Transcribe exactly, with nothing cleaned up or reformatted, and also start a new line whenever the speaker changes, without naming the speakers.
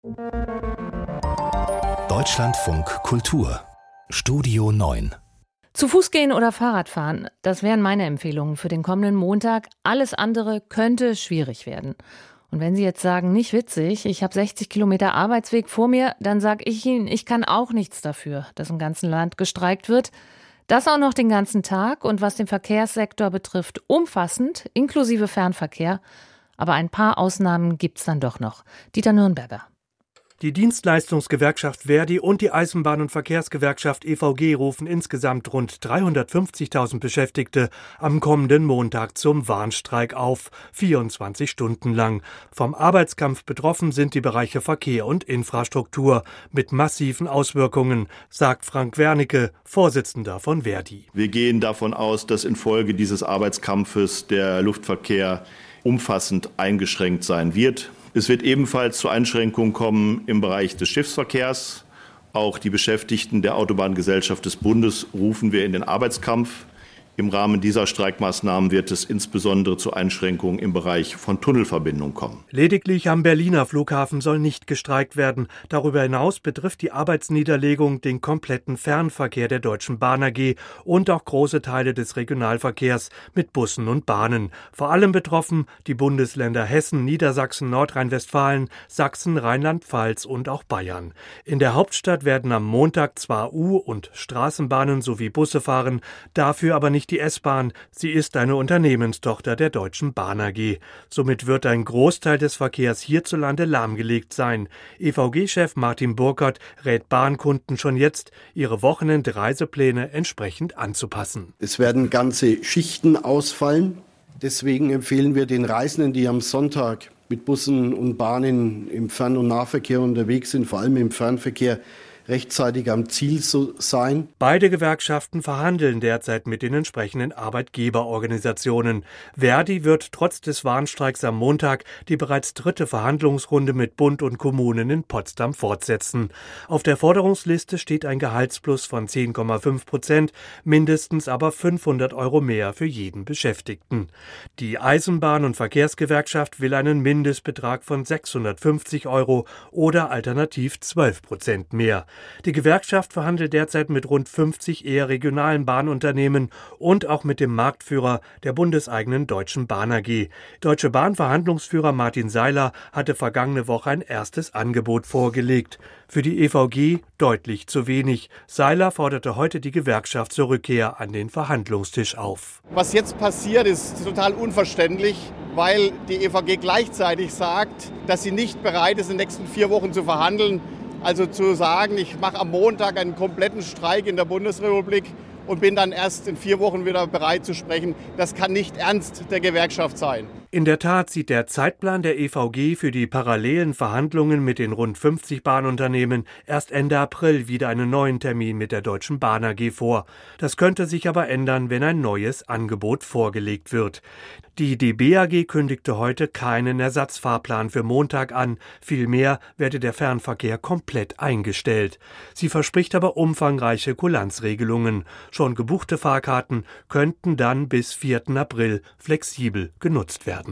Deutschlandfunk Kultur Studio neun.
Zu Fuß gehen oder Fahrrad fahren, das wären meine Empfehlungen für den kommenden Montag. Alles andere könnte schwierig werden. Und wenn Sie jetzt sagen, nicht witzig, ich habe sechzig Kilometer Arbeitsweg vor mir, dann sage ich Ihnen, ich kann auch nichts dafür, dass im ganzen Land gestreikt wird. Das auch noch den ganzen Tag und was den Verkehrssektor betrifft, umfassend, inklusive Fernverkehr. Aber ein paar Ausnahmen gibt's dann doch noch. Dieter Nürnberger.
Die Dienstleistungsgewerkschaft Verdi und die Eisenbahn- und Verkehrsgewerkschaft E V G rufen insgesamt rund dreihundertfünfzigtausend Beschäftigte am kommenden Montag zum Warnstreik auf, vierundzwanzig Stunden lang. Vom Arbeitskampf betroffen sind die Bereiche Verkehr und Infrastruktur mit massiven Auswirkungen, sagt Frank Wernicke, Vorsitzender von Verdi.
Wir gehen davon aus, dass infolge dieses Arbeitskampfes der Luftverkehr umfassend eingeschränkt sein wird. Es wird ebenfalls zu Einschränkungen kommen im Bereich des Schiffsverkehrs. Auch die Beschäftigten der Autobahngesellschaft des Bundes rufen wir in den Arbeitskampf. Im Rahmen dieser Streikmaßnahmen wird es insbesondere zu Einschränkungen im Bereich von Tunnelverbindungen kommen.
Lediglich am Berliner Flughafen soll nicht gestreikt werden. Darüber hinaus betrifft die Arbeitsniederlegung den kompletten Fernverkehr der Deutschen Bahn A G und auch große Teile des Regionalverkehrs mit Bussen und Bahnen. Vor allem betroffen die Bundesländer Hessen, Niedersachsen, Nordrhein-Westfalen, Sachsen, Rheinland-Pfalz und auch Bayern. In der Hauptstadt werden am Montag zwar U- und Straßenbahnen sowie Busse fahren, dafür aber nicht die S-Bahn. Sie ist eine Unternehmenstochter der Deutschen Bahn A G. Somit wird ein Großteil des Verkehrs hierzulande lahmgelegt sein. E V G-Chef Martin Burkert rät Bahnkunden schon jetzt, ihre Wochenendreisepläne entsprechend anzupassen.
Es werden ganze Schichten ausfallen. Deswegen empfehlen wir den Reisenden, die am Sonntag mit Bussen und Bahnen im Fern- und Nahverkehr unterwegs sind, vor allem im Fernverkehr, rechtzeitig am Ziel zu sein.
Beide Gewerkschaften verhandeln derzeit mit den entsprechenden Arbeitgeberorganisationen. Verdi wird trotz des Warnstreiks am Montag die bereits dritte Verhandlungsrunde mit Bund und Kommunen in Potsdam fortsetzen. Auf der Forderungsliste steht ein Gehaltsplus von zehn Komma fünf Prozent, mindestens aber fünfhundert Euro mehr für jeden Beschäftigten. Die Eisenbahn- und Verkehrsgewerkschaft will einen Mindestbetrag von sechshundertfünfzig Euro oder alternativ zwölf Prozent mehr. Die Gewerkschaft verhandelt derzeit mit rund fünfzig eher regionalen Bahnunternehmen und auch mit dem Marktführer der bundeseigenen Deutschen Bahn A G. Deutsche Bahn-Verhandlungsführer Martin Seiler hatte vergangene Woche ein erstes Angebot vorgelegt. Für die E V G deutlich zu wenig. Seiler forderte heute die Gewerkschaft zur Rückkehr an den Verhandlungstisch auf.
Was jetzt passiert, ist total unverständlich, weil die E V G gleichzeitig sagt, dass sie nicht bereit ist, in den nächsten vier Wochen zu verhandeln. Also zu sagen, ich mache am Montag einen kompletten Streik in der Bundesrepublik und bin dann erst in vier Wochen wieder bereit zu sprechen, das kann nicht Ernst der Gewerkschaft sein.
In der Tat sieht der Zeitplan der E V G für die parallelen Verhandlungen mit den rund fünfzig Bahnunternehmen erst Ende April wieder einen neuen Termin mit der Deutschen Bahn A G vor. Das könnte sich aber ändern, wenn ein neues Angebot vorgelegt wird. Die D B A G kündigte heute keinen Ersatzfahrplan für Montag an. Vielmehr werde der Fernverkehr komplett eingestellt. Sie verspricht aber umfangreiche Kulanzregelungen. Schon gebuchte Fahrkarten könnten dann bis vierten April flexibel genutzt werden.